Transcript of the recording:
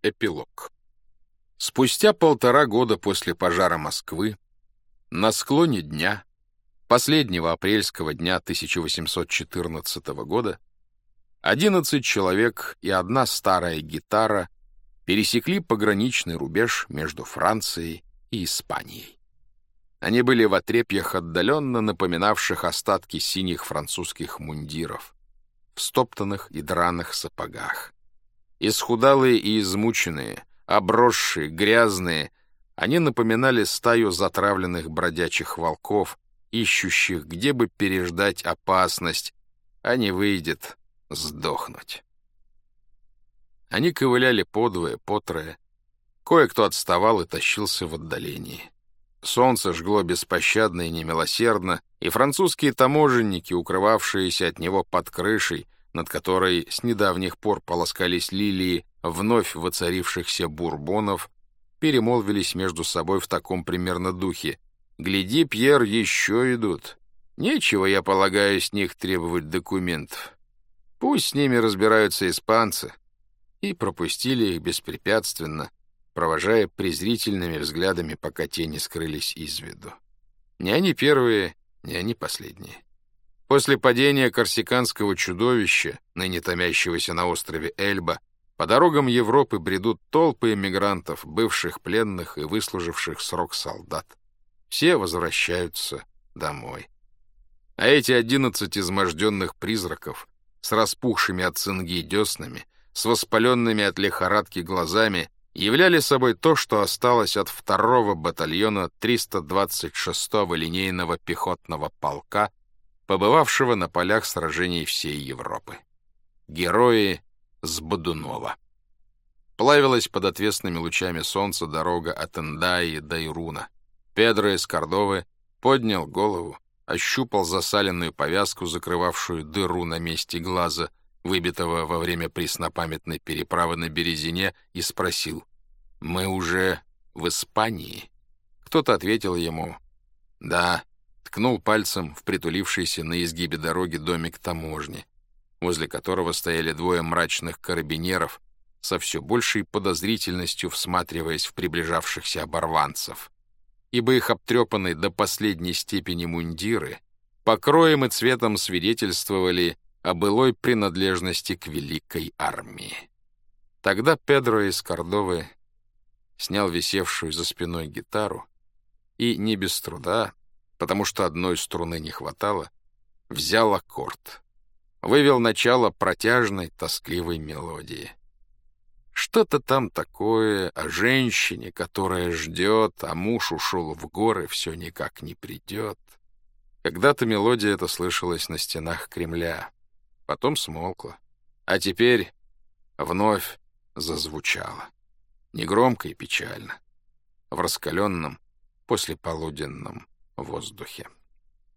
Эпилог. Спустя 1,5 года после пожара Москвы, на склоне дня, последнего апрельского дня 1814 года, 11 человек и одна старая гитара пересекли пограничный рубеж между Францией и Испанией. Они были в отрепьях, отдаленно напоминавших остатки синих французских мундиров, в стоптанных и драных сапогах. Исхудалые и измученные, обросшие, грязные, они напоминали стаю затравленных бродячих волков, ищущих, где бы переждать опасность, а не выйдет сдохнуть. Они ковыляли подвое, потрое. Кое-кто отставал и тащился в отдалении. Солнце жгло беспощадно и немилосердно, и французские таможенники, укрывавшиеся от него под крышей, над которой с недавних пор полоскались лилии вновь воцарившихся бурбонов, перемолвились между собой в таком примерно духе: «Гляди, Пьер, еще идут. Нечего, я полагаю, с них требовать документов. Пусть с ними разбираются испанцы». И пропустили их беспрепятственно, провожая презрительными взглядами, пока те не скрылись из виду. Не они первые, не они последние. После падения корсиканского чудовища, ныне томящегося на острове Эльба, по дорогам Европы бредут толпы эмигрантов, бывших пленных и выслуживших срок солдат. Все возвращаются домой. А эти 11 изможденных призраков с распухшими от цинги деснами, с воспаленными от лихорадки глазами, являли собой то, что осталось от 2-го батальона 326-го линейного пехотного полка, побывавшего на полях сражений всей Европы. Герои с Бодунова. Плавилась под отвесными лучами солнца дорога от Эндаи до Ируна. Педро из Кордовы поднял голову, ощупал засаленную повязку, закрывавшую дыру на месте глаза, выбитого во время преснопамятной переправы на Березине, и спросил: «Мы уже в Испании?» Кто-то ответил ему: «Да», ткнул пальцем в притулившийся на изгибе дороги домик таможни, возле которого стояли 2 мрачных карабинеров, со все большей подозрительностью всматриваясь в приближавшихся оборванцев, ибо их обтрепанные до последней степени мундиры покроем и цветом свидетельствовали о былой принадлежности к великой армии. Тогда Педро из Кордовы снял висевшую за спиной гитару и, не без труда, потому что одной струны не хватало, взял аккорд, вывел начало протяжной, тоскливой мелодии. Что-то там такое о женщине, которая ждет, а муж ушел в горы, все никак не придет. Когда-то мелодия эта слышалась на стенах Кремля, потом смолкла, а теперь вновь зазвучала, негромко и печально, в раскаленном послеполуденном воздухе.